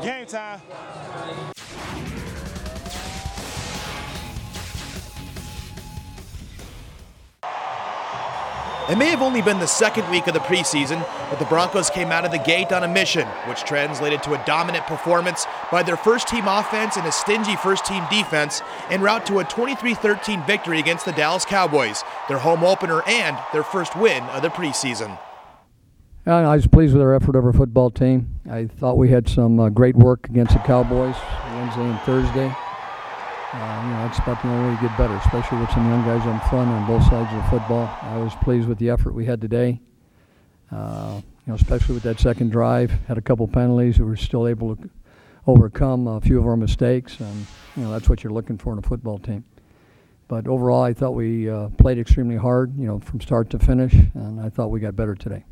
Game time. It may have only been the second week of the preseason, but the Broncos came out of the gate on a mission, which translated to a dominant performance by their first-team offense and a stingy first-team defense, en route to a 23-13 victory against the Dallas Cowboys, their home opener and their first win of the preseason. I was pleased with our effort of our football team. I thought we had some great work against the Cowboys Wednesday and Thursday. That's about the only way to get better, especially with some young guys on front on both sides of the football. I was pleased with the effort we had today. Especially with that second drive, had a couple penalties. We were still able to overcome a few of our mistakes, and that's what you're looking for in a football team. But overall, I thought we played extremely hard, from start to finish, and I thought we got better today.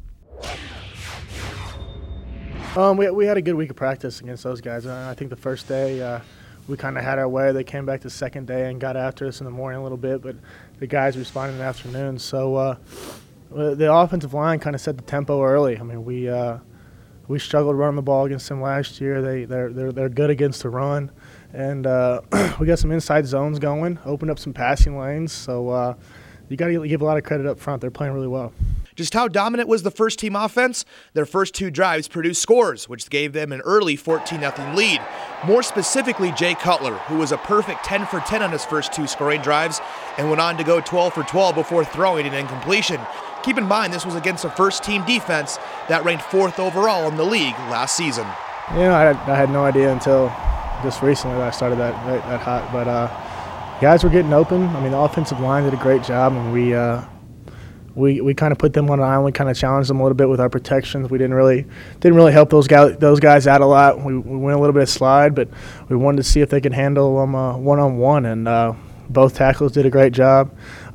We had a good week of practice against those guys. I think the first day we kind of had our way. They came back the second day and got after us in the morning a little bit, but the guys responded in the afternoon. So the offensive line kind of set the tempo early. I mean, we struggled running the ball against them last year. They're good against the run, and we got some inside zones going, opened up some passing lanes. So you got to give a lot of credit up front. They're playing really well. Just how dominant was the first-team offense? Their first two drives produced scores, which gave them an early 14-0 lead. More specifically, Jay Cutler, who was a perfect 10 for 10 on his first two scoring drives and went on to go 12 for 12 before throwing an incompletion. Keep in mind, this was against a first-team defense that ranked 4th overall in the league last season. I had no idea until just recently that I started that hot. But guys were getting open. I mean, the offensive line did a great job, and we kind of put them on an island. We kind of challenged them a little bit with our protections. We didn't really help those guys out a lot. We went a little bit of slide, but we wanted to see if they could handle them one-on-one, and both tackles did a great job.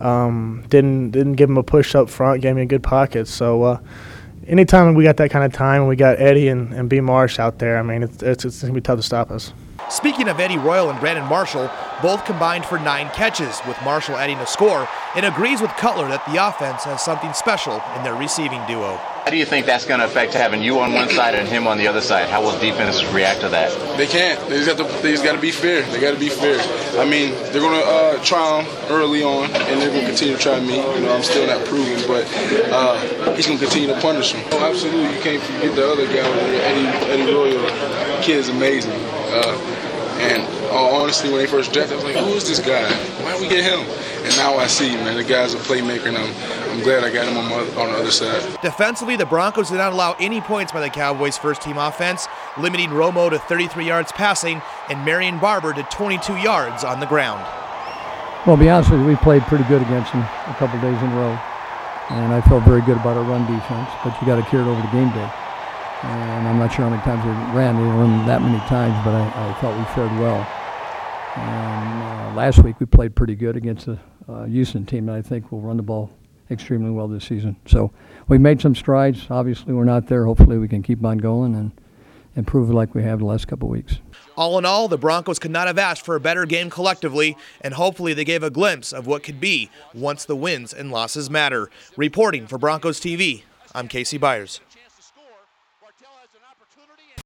Didn't give them a push up front, gave me a good pocket. So anytime we got that kind of time, we got Eddie and B. Marsh out there, I mean, it's going to be tough to stop us. Speaking of Eddie Royal and Brandon Marshall, both combined for 9 catches, with Marshall adding a score, and agrees with Cutler that the offense has something special in their receiving duo. How do you think that's going to affect having you on one side and him on the other side? How will defense react to that? They can't. They just got to be fair. They got to be fair. I mean, they're going to try him early on, and they're going to continue to try me. I'm still not proven, but he's going to continue to punish him. Oh, absolutely. You can't forget the other guy, Eddie Royal. The kid is amazing. And honestly, when they first drafted, I was like, who is this guy? Why don't we get him? And now I see, man, the guy's a playmaker, and I'm glad I got him on the other side. Defensively, the Broncos did not allow any points by the Cowboys' first-team offense, limiting Romo to 33 yards passing and Marion Barber to 22 yards on the ground. Well, to be honest with you, we played pretty good against them a couple days in a row, and I felt very good about our run defense, but you got to carry it over the game day. And I'm not sure how many times we ran. We didn't run that many times, but I thought we fared well. And last week we played pretty good against the Houston team, and I think we'll run the ball extremely well this season. So we made some strides. Obviously, we're not there. Hopefully, we can keep on going and improve like we have the last couple of weeks. All in all, the Broncos could not have asked for a better game collectively, and hopefully they gave a glimpse of what could be once the wins and losses matter. Reporting for Broncos TV, I'm Casey Byers.